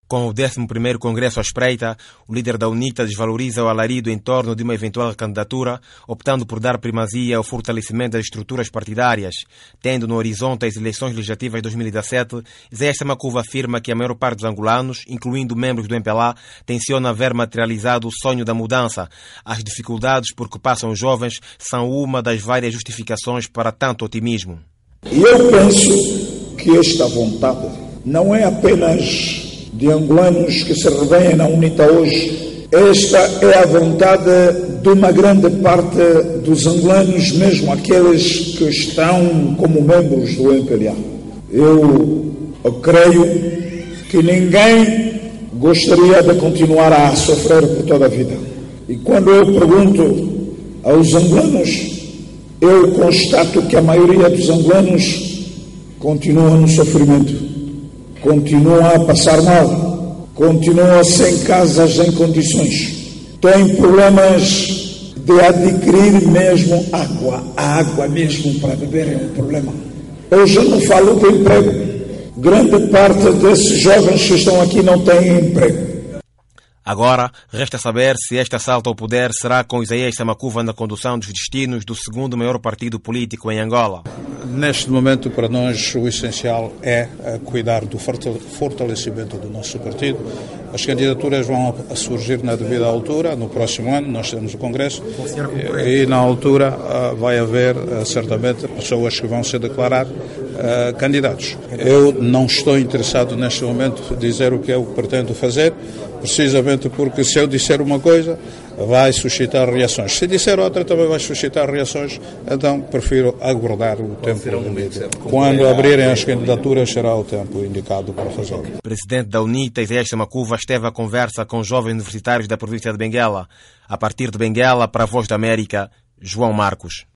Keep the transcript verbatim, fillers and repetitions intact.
Com o décimo primeiro Congresso à espreita, o líder da UNITA desvaloriza o alarido em torno de uma eventual candidatura, optando por dar primazia ao fortalecimento das estruturas partidárias. Tendo no horizonte as eleições legislativas de dois mil e dezassete, Isaías Samakuva afirma que a maior parte dos angolanos, incluindo membros do M P L A, tenciona ver materializado o sonho da mudança. As dificuldades por que passam os jovens são uma das várias justificações para tanto otimismo. E eu penso que esta vontade não é apenas de angolanos que se revêem na UNITA hoje. Esta é a vontade de uma grande parte dos angolanos, mesmo aqueles que estão como membros do M P L A. Eu, eu creio que ninguém gostaria de continuar a sofrer por toda a vida. E quando eu pergunto aos angolanos, eu constato que a maioria dos angolanos continua no sofrimento. Continua a passar mal, continua sem casas em condições, tem problemas de adquirir mesmo água, a água mesmo para beber é um problema. Hoje eu não falo de emprego, grande parte desses jovens que estão aqui não têm emprego. Agora, resta saber se este assalto ao poder será com Isaías Samakuva na condução dos destinos do segundo maior partido político em Angola. Neste momento, para nós, o essencial é cuidar do fortalecimento do nosso partido. As candidaturas vão surgir na devida altura, no próximo ano, nós temos o Congresso, e na altura vai haver, certamente, pessoas que vão se declarar uh, candidatos. Eu não estou interessado, neste momento, em dizer o que eu pretendo fazer, precisamente porque se eu disser uma coisa, vai suscitar reações. Se disser outra, também vai suscitar reações, então prefiro aguardar o tempo. Quando abrirem as candidaturas, será o tempo indicado para fazer. O presidente da UNITA, Isaías Samakuva, esteve à conversa com jovens universitários da província de Benguela. A partir de Benguela, para a Voz da América, João Marcos.